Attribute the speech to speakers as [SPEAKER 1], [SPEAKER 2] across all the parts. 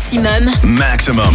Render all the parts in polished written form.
[SPEAKER 1] Maximum.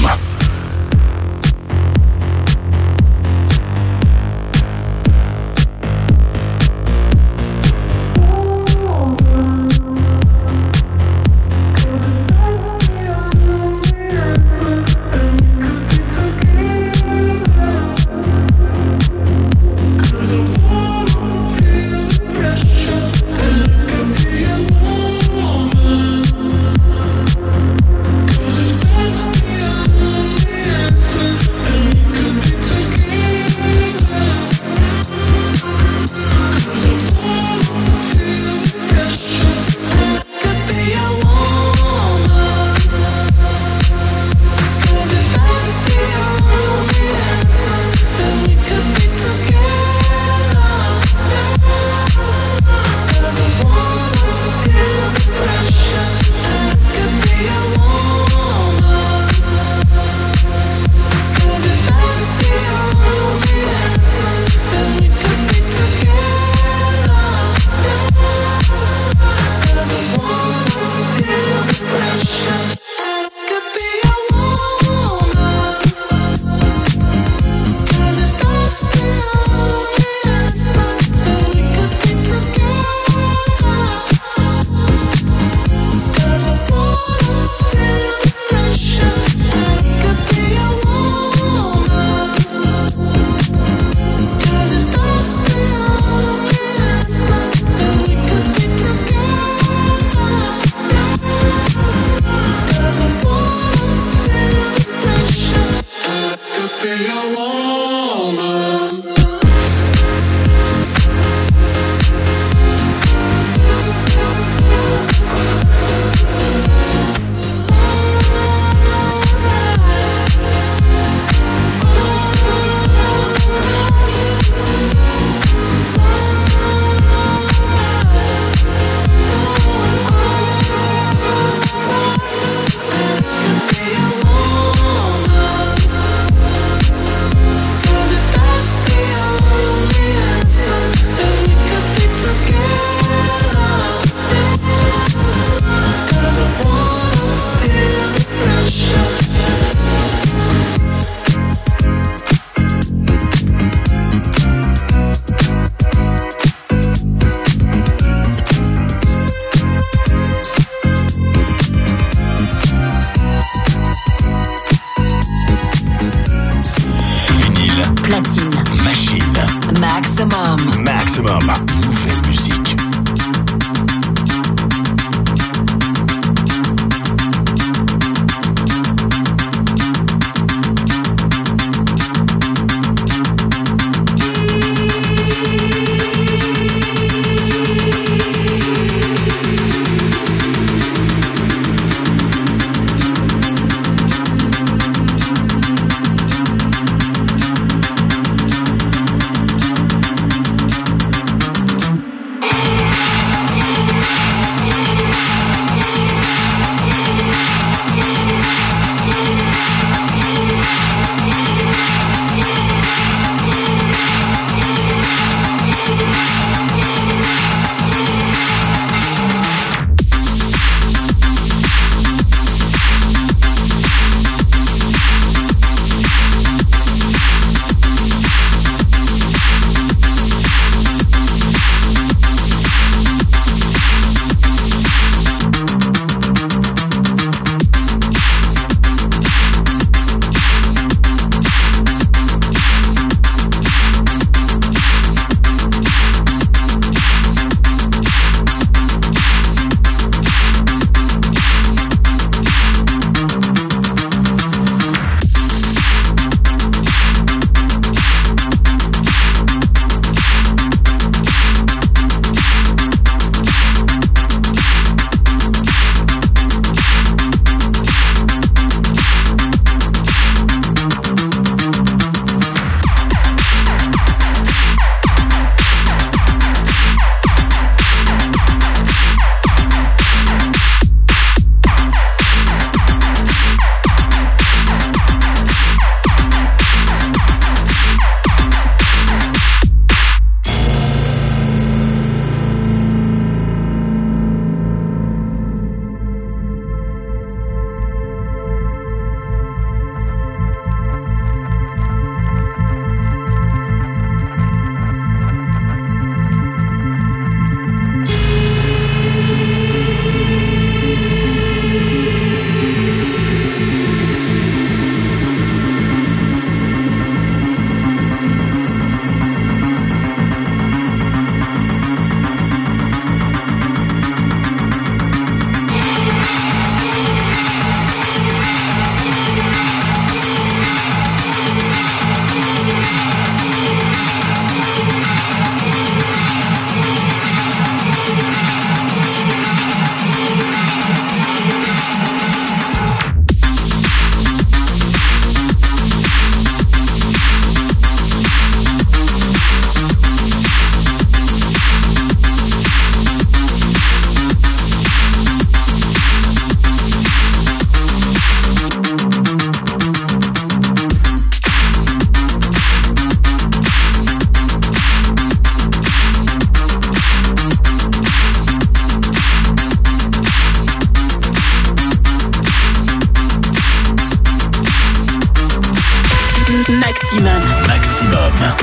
[SPEAKER 1] Maximum.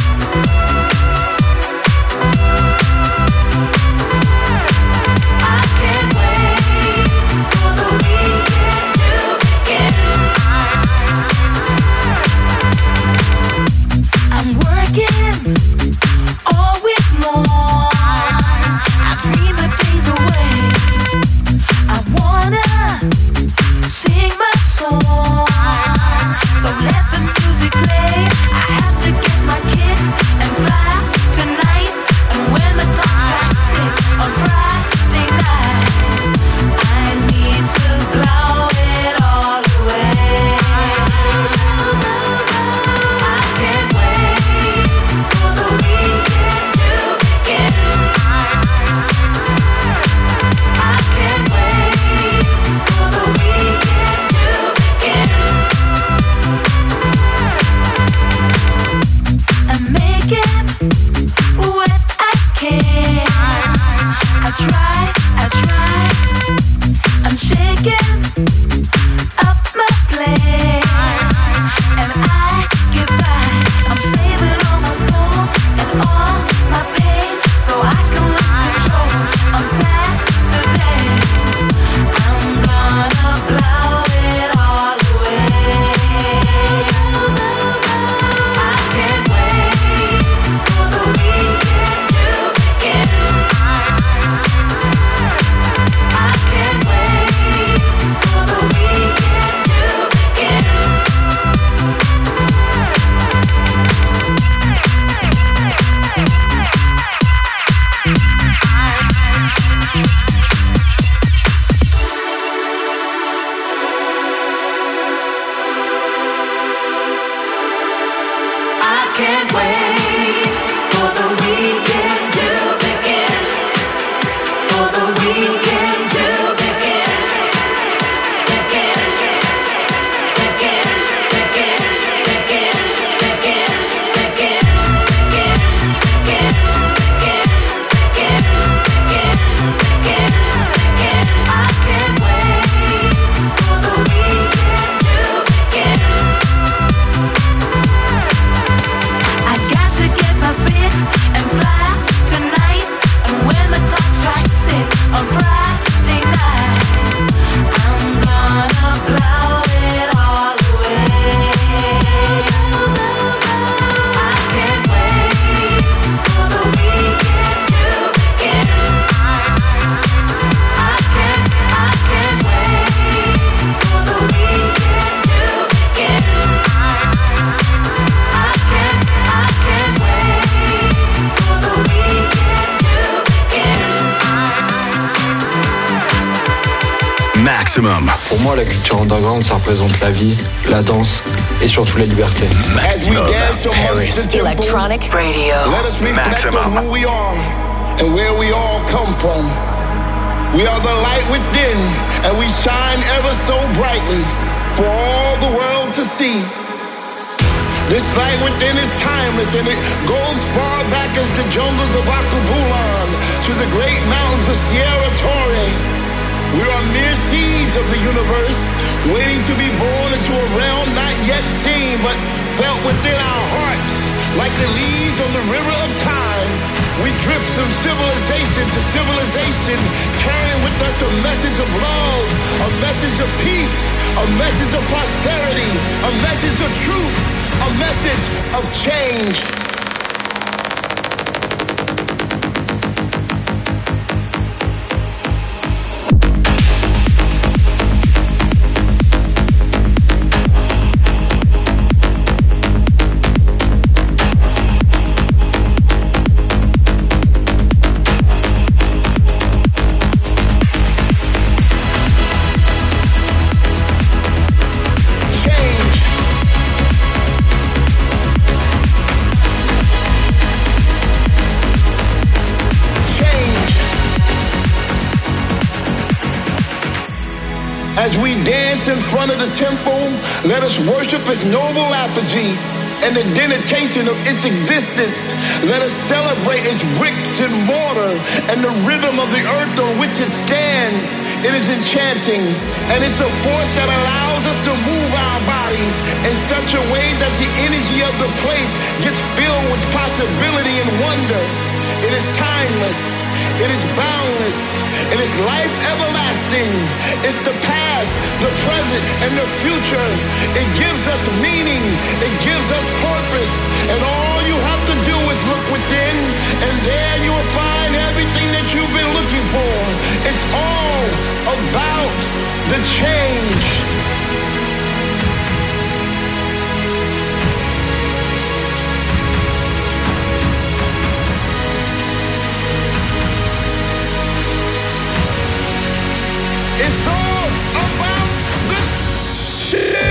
[SPEAKER 2] Pour moi, la culture underground, ça représente la vie, la danse et surtout la liberté.
[SPEAKER 1] Maximum Paris
[SPEAKER 3] Electronic Radio.
[SPEAKER 4] Let us reflect on who we are and where we all come from. We are the light within, and we shine ever so brightly for all the world to see. This light within is timeless, and it goes far back as the jungles of Akabulan to the great mountains of Sierra Torre. We are mere seeds of the universe, waiting to be born into a realm not yet seen, but felt within our hearts. Like the leaves on the river of time, we drift from civilization to civilization, carrying with us a message of love, a message of peace, a message of prosperity, a message of truth, a message of change. As we dance in front of the temple, let us worship its noble apogee. and the denotation of its existence. Let us celebrate its bricks and mortar and the rhythm of the earth on which it stands. It is enchanting, and it's a force that allows us to move our bodies in such a way that the energy of the place gets filled with possibility and wonder. It is timeless. It is boundless. It is life everlasting. It's the past, the present, and the future. It gives us meaning. It gives us purpose. And all you have to do is look within, and there you will find everything that you've been looking for. It's all about the change. It's all about the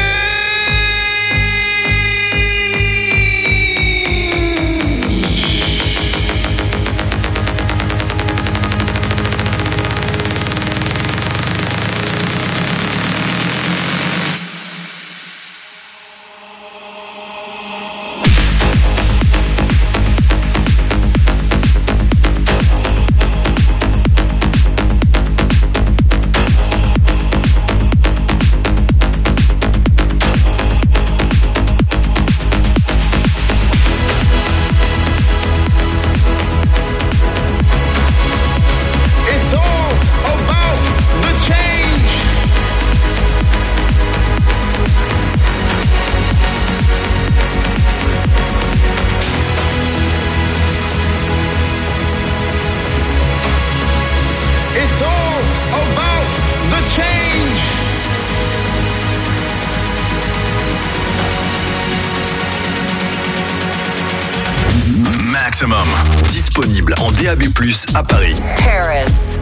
[SPEAKER 3] Maximum, disponible en DAB+ à Paris.
[SPEAKER 5] Paris.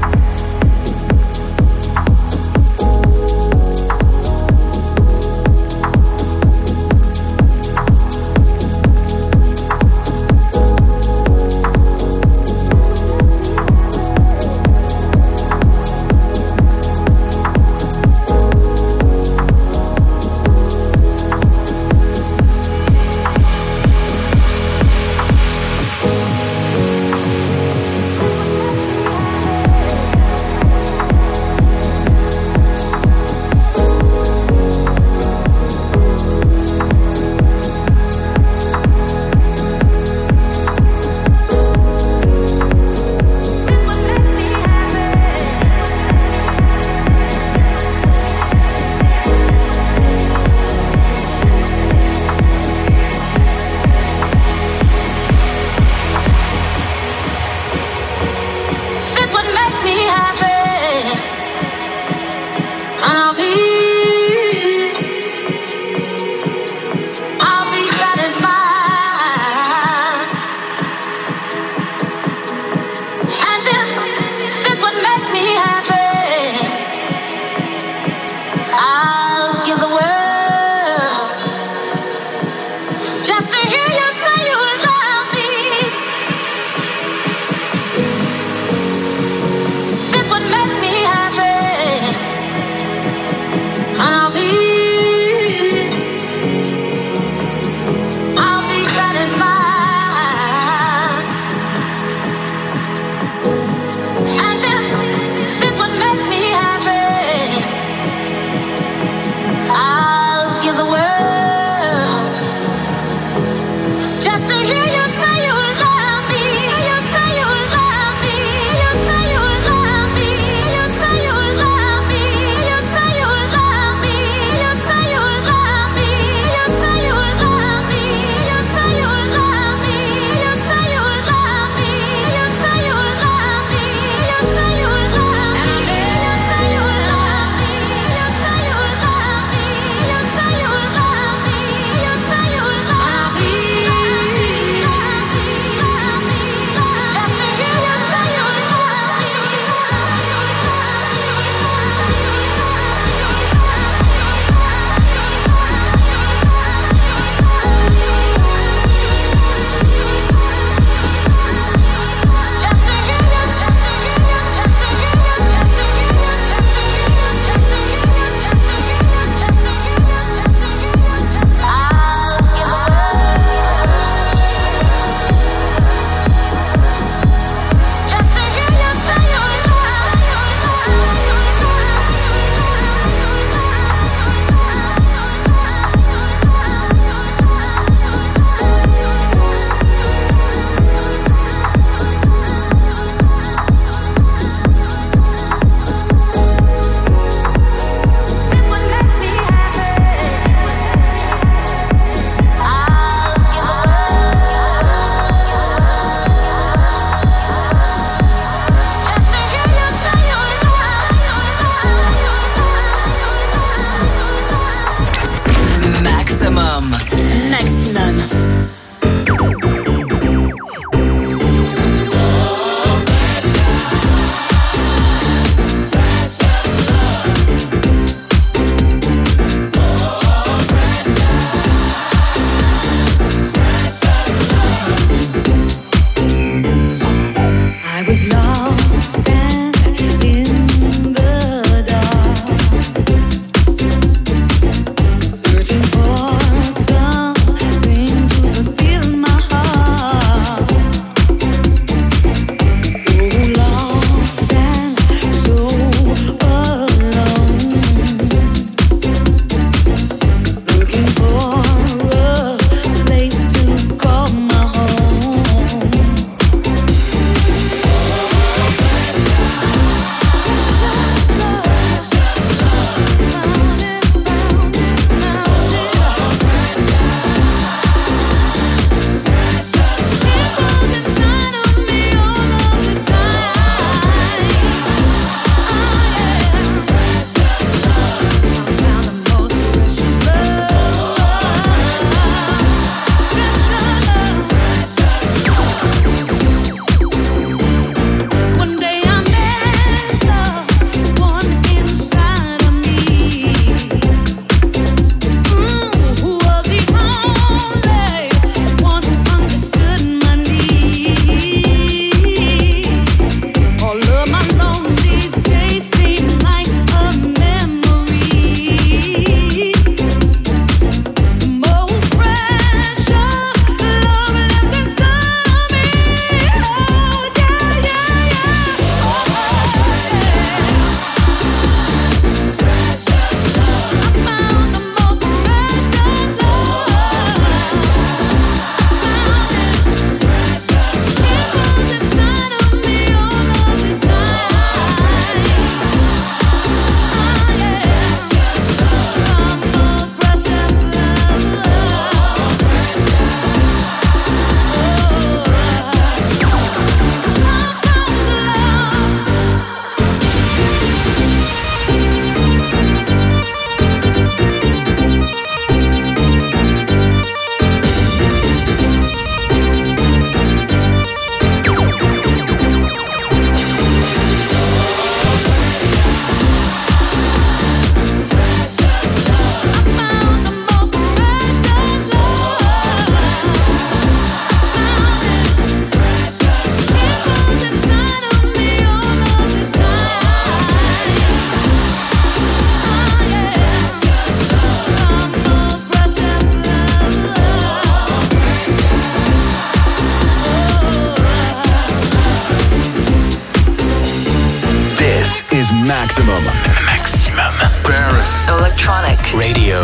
[SPEAKER 3] Maximum. Paris.
[SPEAKER 5] Electronic
[SPEAKER 3] Radio.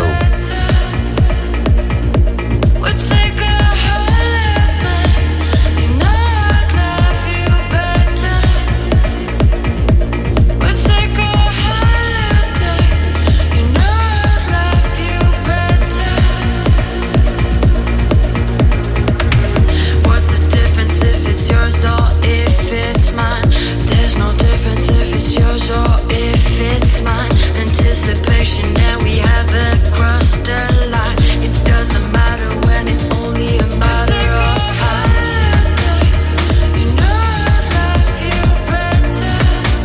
[SPEAKER 6] Anticipation and we haven't crossed the line. It doesn't matter when it's only a matter of time. You know I'd love you better.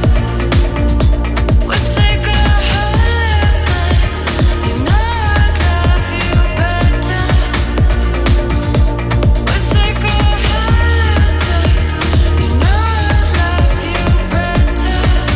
[SPEAKER 6] We'll take a holiday. You know I'd love you better. We'll take a holiday. You know I'd love you better.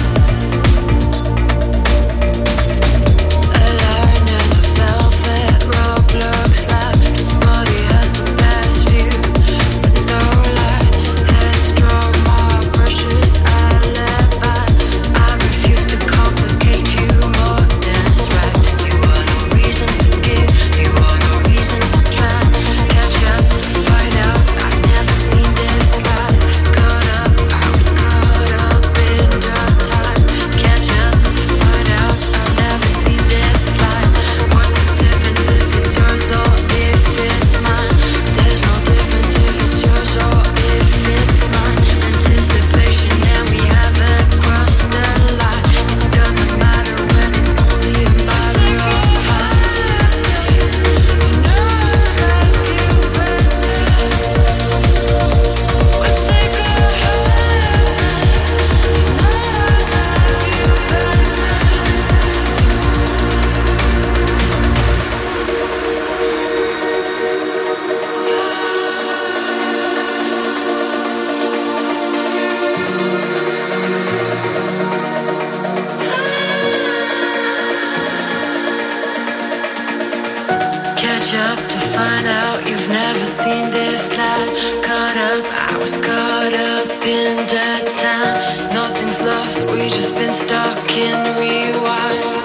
[SPEAKER 6] Looks like this body has the best view, but no lie, headstrong, my precious alibi. I refuse to complicate you more than it's right. You are no reason to give, you are no reason to try. Catch up to find out, I've never seen this life. Caught up, I was caught up in dark time. Catch up to find out, I've never seen this life. What's the difference if it's yours or if it's mine? There's no difference if it's yours or if it's mine. Anticipation and we haven't crossed the line. It doesn't matter when it's only a matter of time. You know I'd love you better. We'll take a holiday. You know I'd love you better. Catch up to find out you've never seen this light. Caught up, I was caught up in that time. Nothing's lost, we just been stuck in rewind.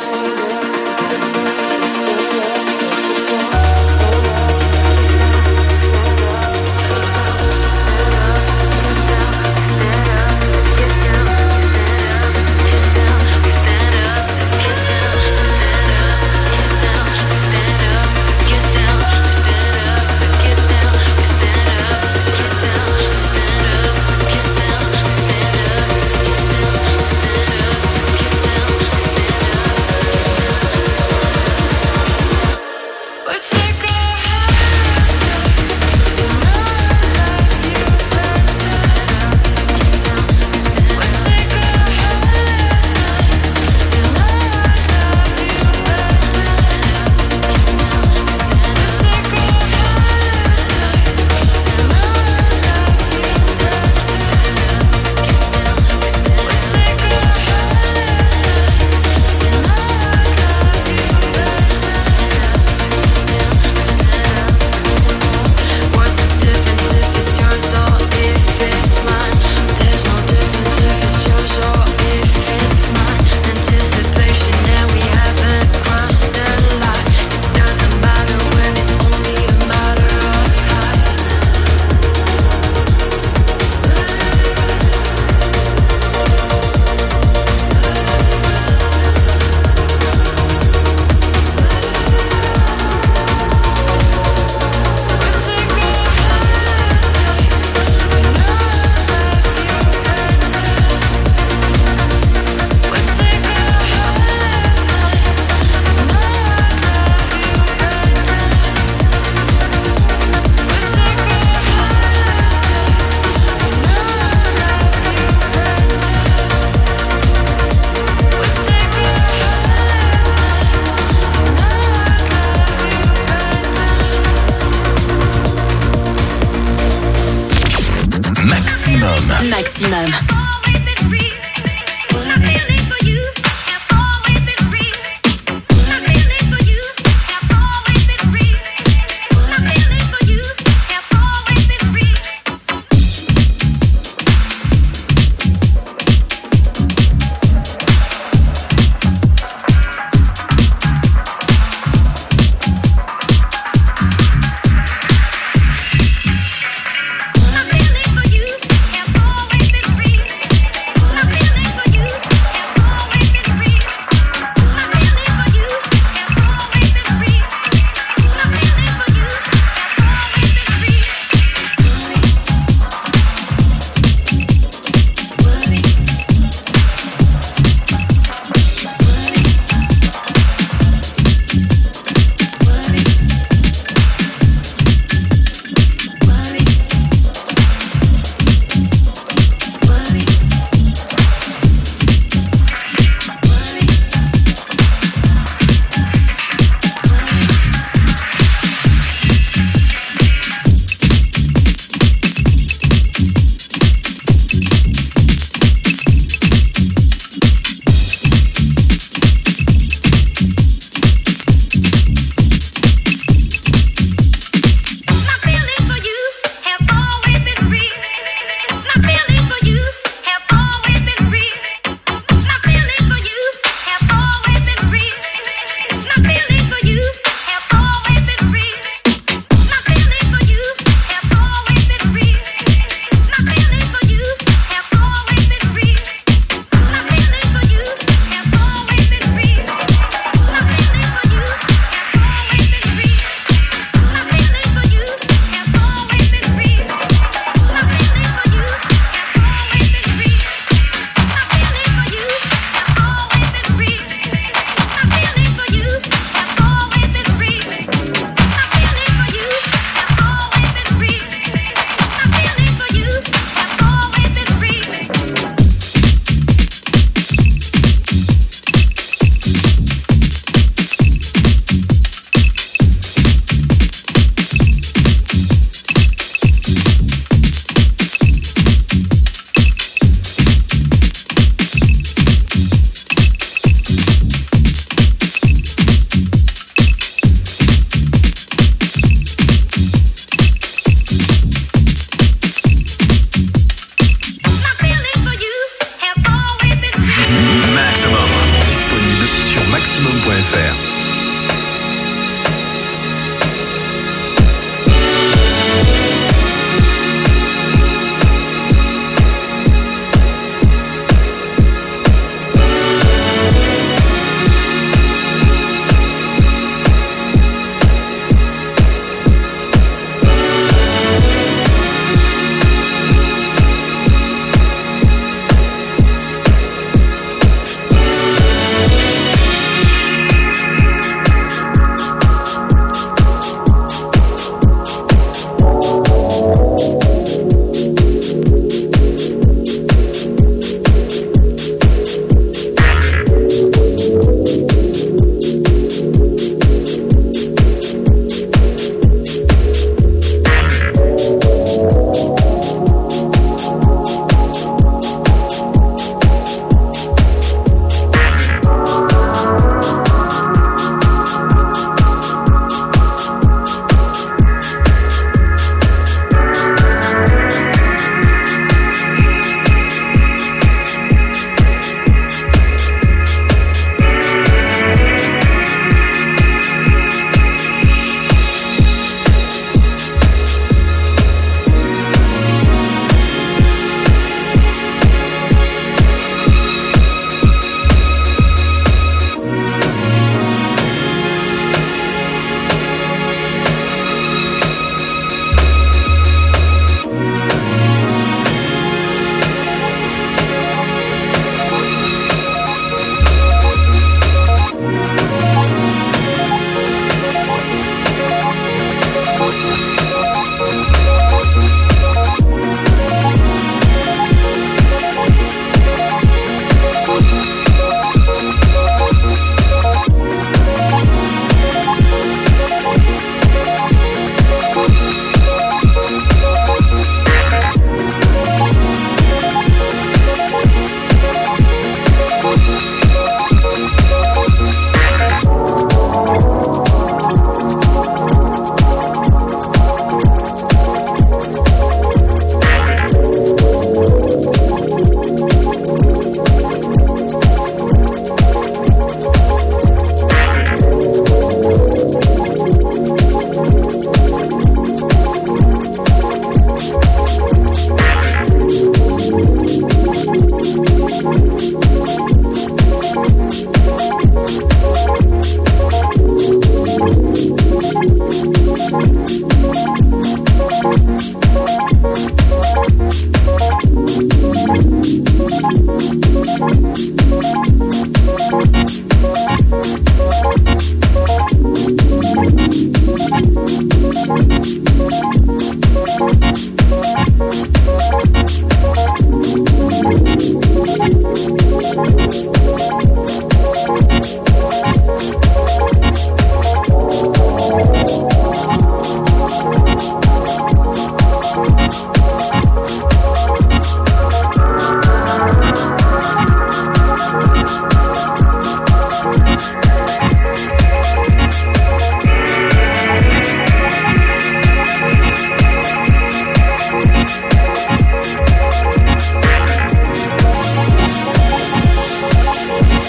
[SPEAKER 5] Maximum.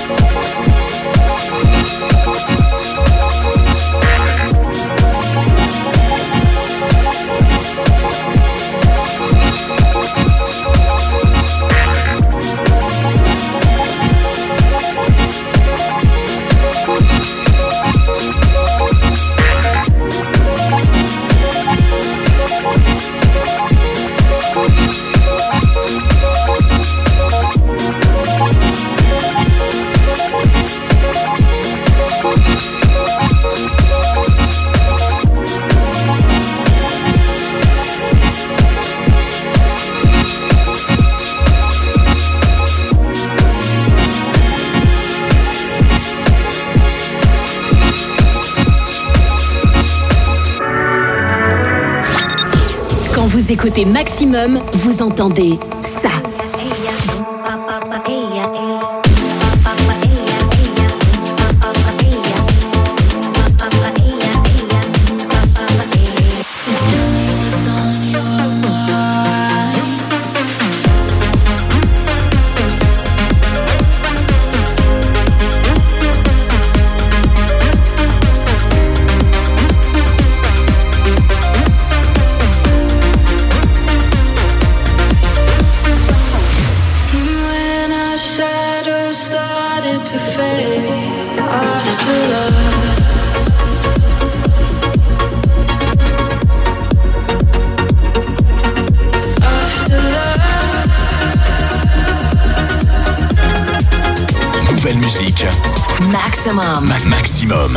[SPEAKER 5] Vous écoutez Maximum, vous entendez ça.
[SPEAKER 3] Nouvelle musique.
[SPEAKER 5] Maximum.
[SPEAKER 3] Maximum.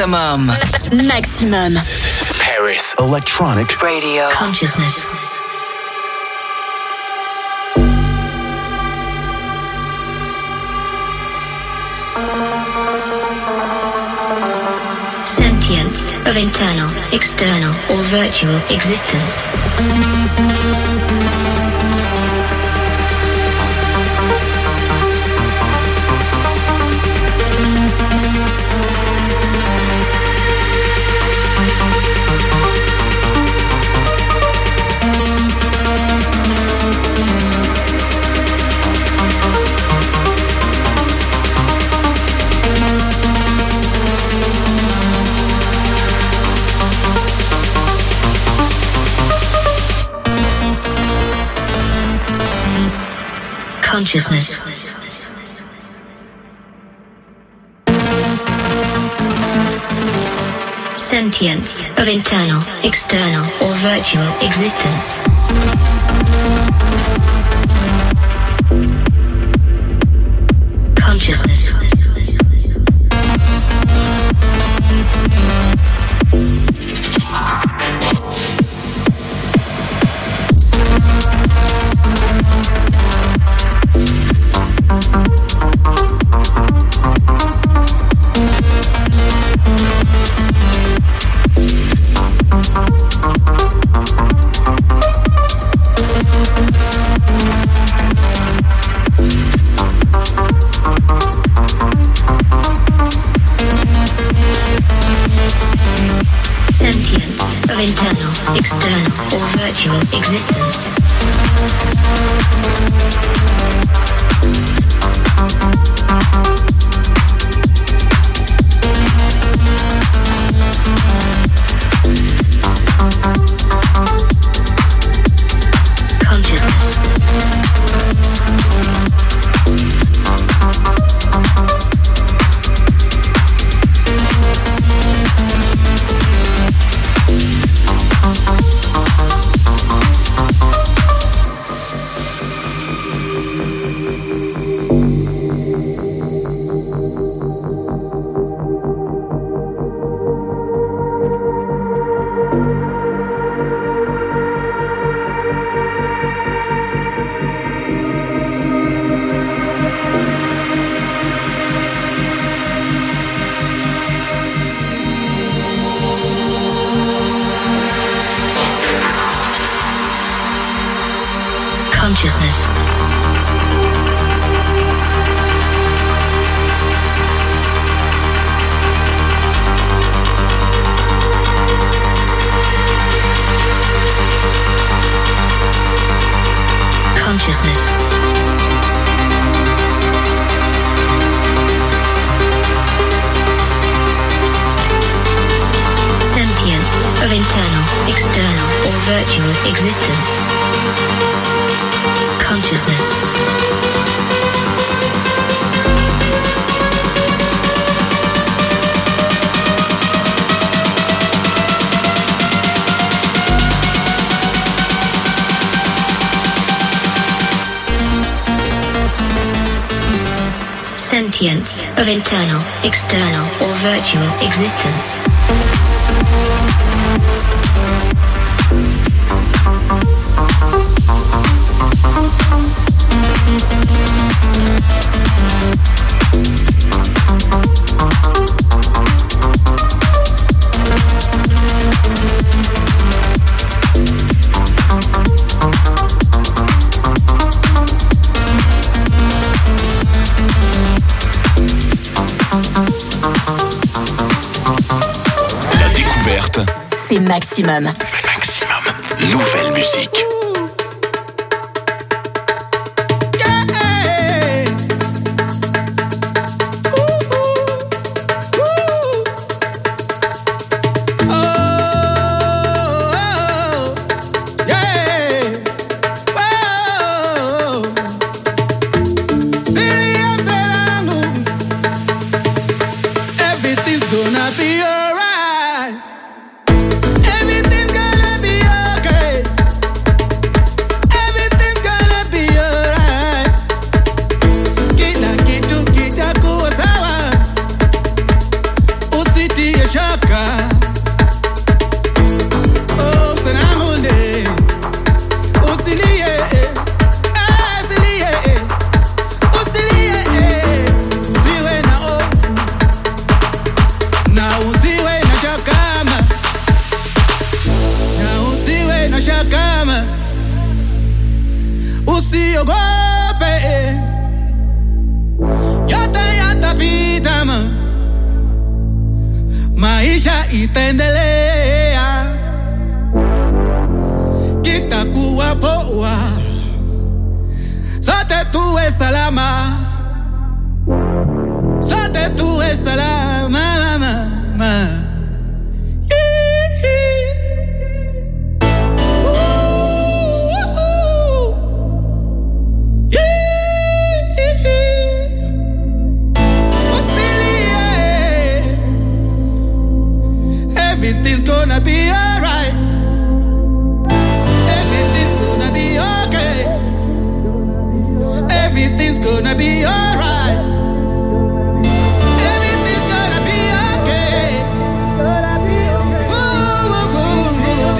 [SPEAKER 5] Maximum. Maximum.
[SPEAKER 3] Paris Electronic
[SPEAKER 5] Radio.
[SPEAKER 6] Consciousness. Sentience of internal, external, or virtual existence. Consciousness. Sentience of internal, external, or virtual existence. Consciousness. Internal, external, or virtual existence. Consciousness. Consciousness. Consciousness. Sentience of internal, external, or virtual existence. Consciousness. Sentience of internal, external, or virtual existence.
[SPEAKER 5] C'est Maximum.
[SPEAKER 3] Maximum. Nouvelle musique.
[SPEAKER 7] Everything's gonna be okay. ogope. Yata pitama. Maisha itaendelea. Kitakuwa poa. Sote tuwe salama. Sote tuwe salama, mama. Everything's gonna be alright. Everything's gonna be okay. Everything's gonna be alright. Everything's gonna be okay. Ooh, ooh, ooh, ooh.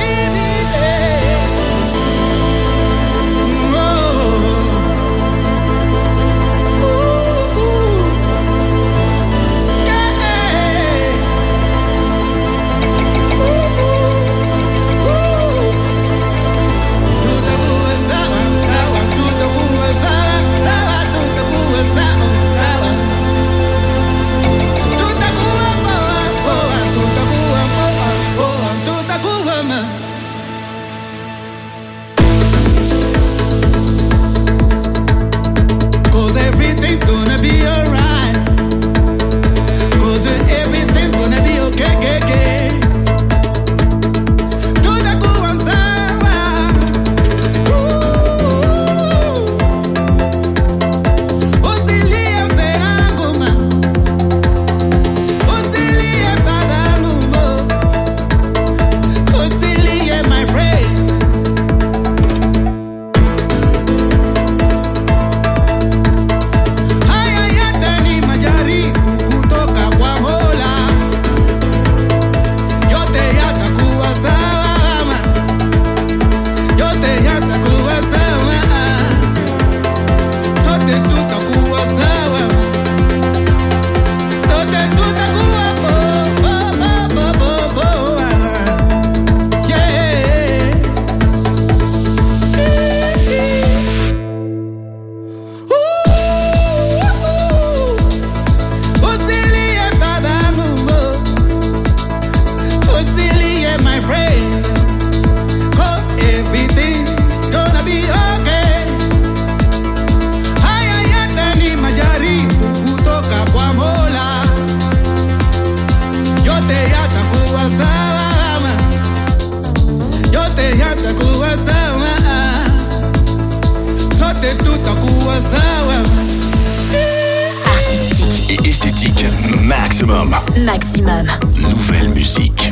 [SPEAKER 3] Artistique et esthétique maximum.
[SPEAKER 5] Maximum.
[SPEAKER 3] Nouvelle musique.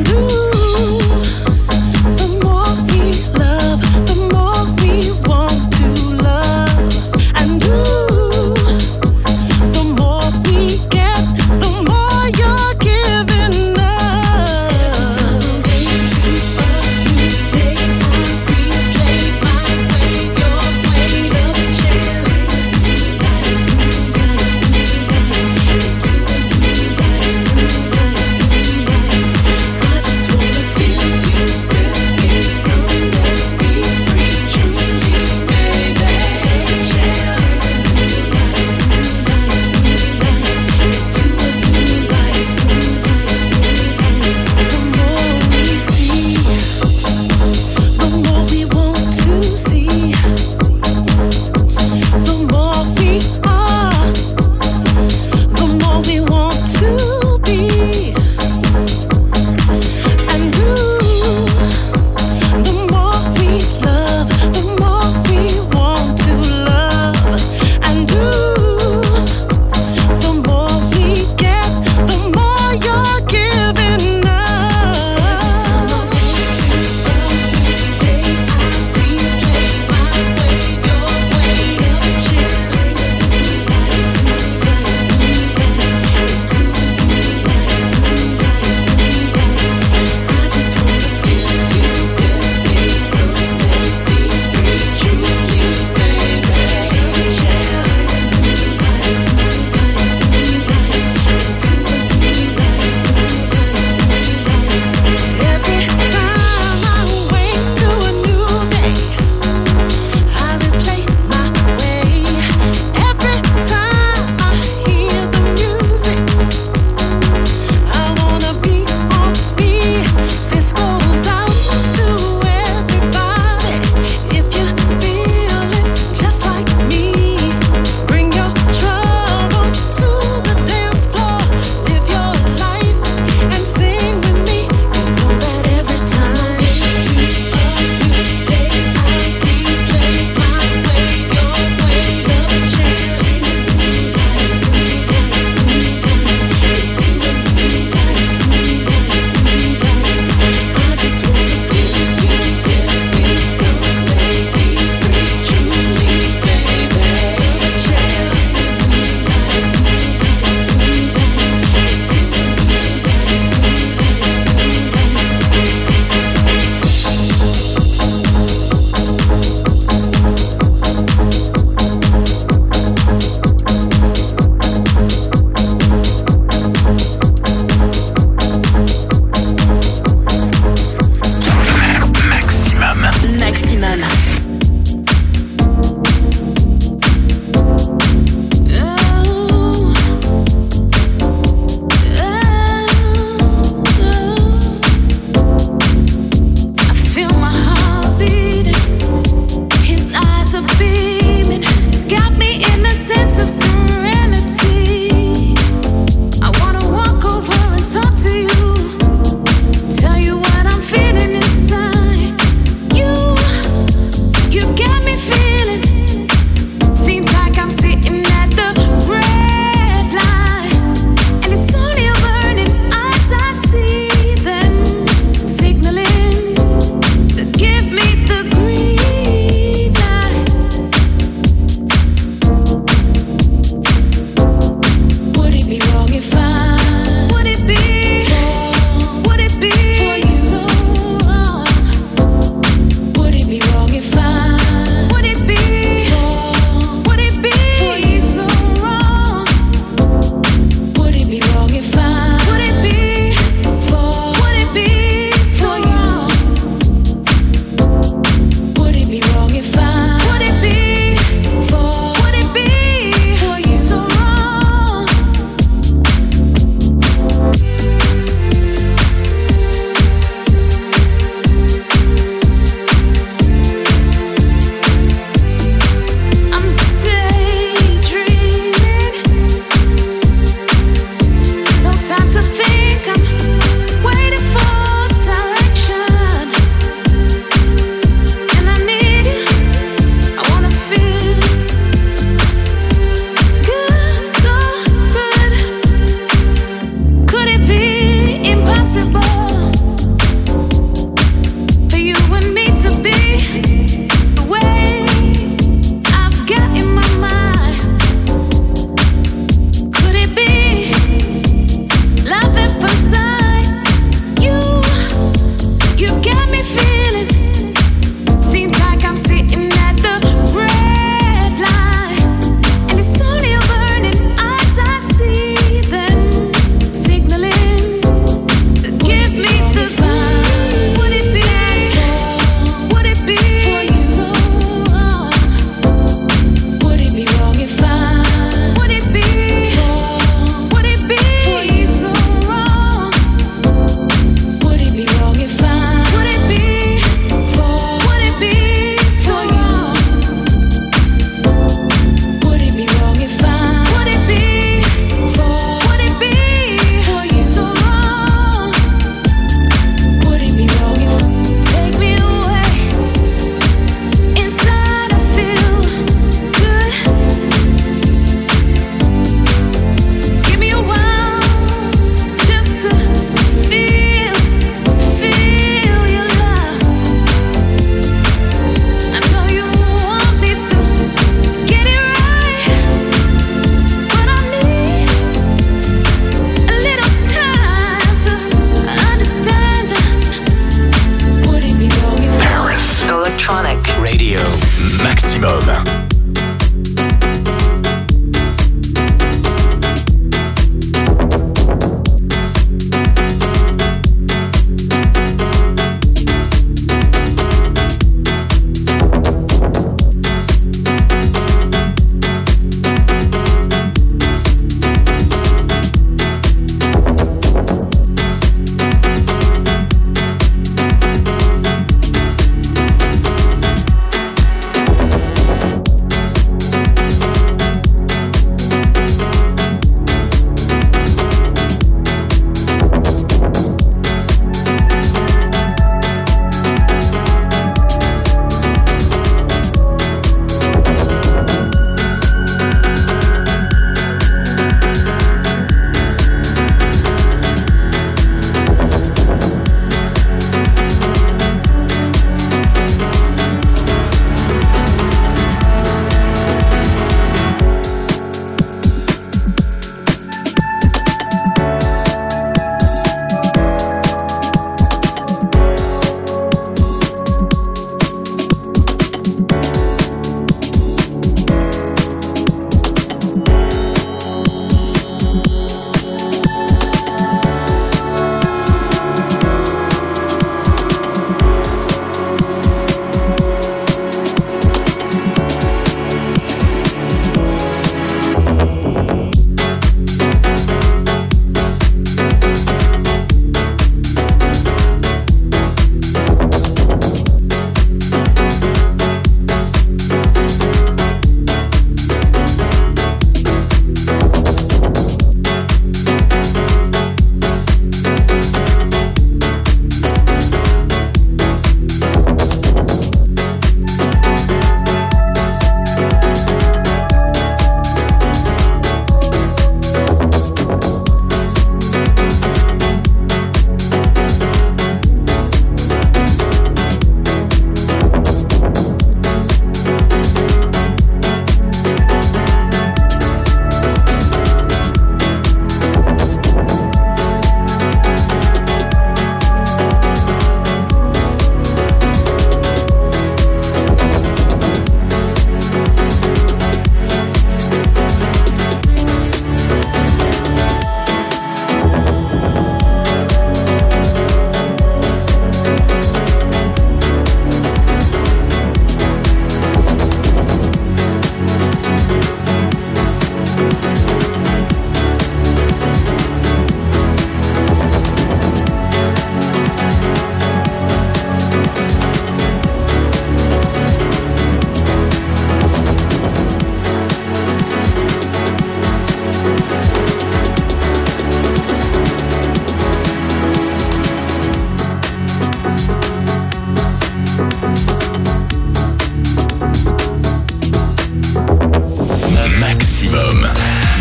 [SPEAKER 8] The more we sense of serenity. I wanna walk over and talk to you, tell you what I'm feeling inside. You got me feeling. Seems like I'm sitting at the red light, and it's only your burning eyes. I see them signaling to give me the green light.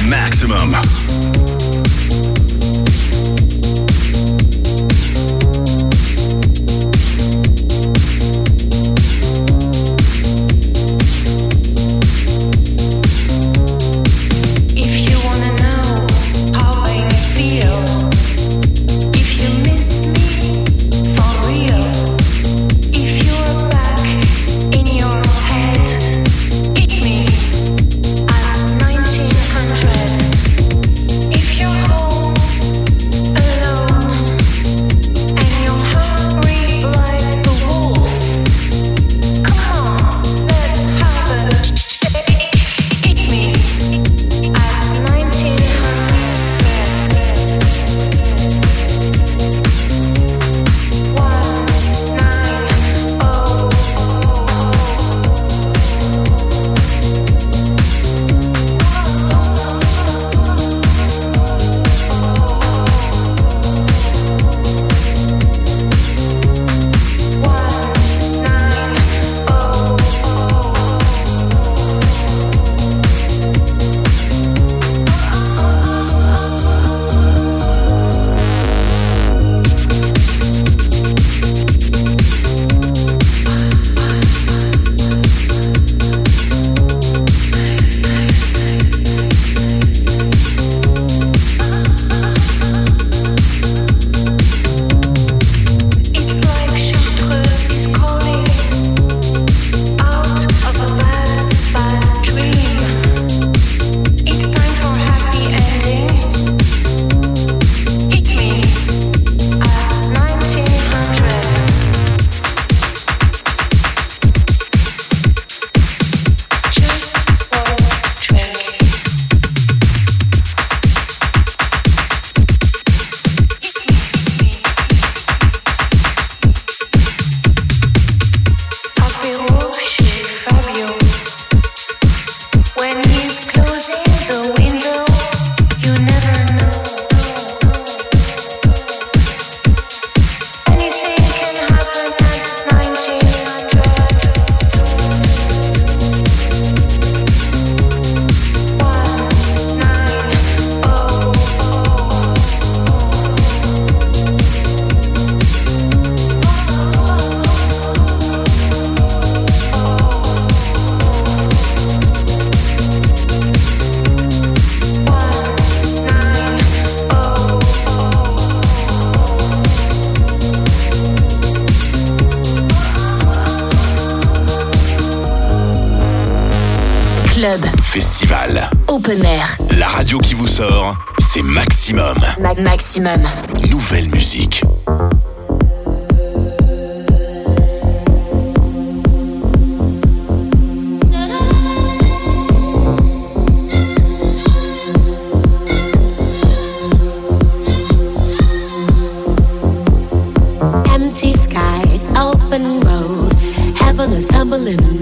[SPEAKER 3] Maximum.
[SPEAKER 5] Club.
[SPEAKER 3] Festival.
[SPEAKER 5] Open air.
[SPEAKER 3] La radio qui vous sort, c'est Maximum.
[SPEAKER 5] Maximum.
[SPEAKER 3] Nouvelle musique.
[SPEAKER 5] Empty sky, open road. Heaven is tumbling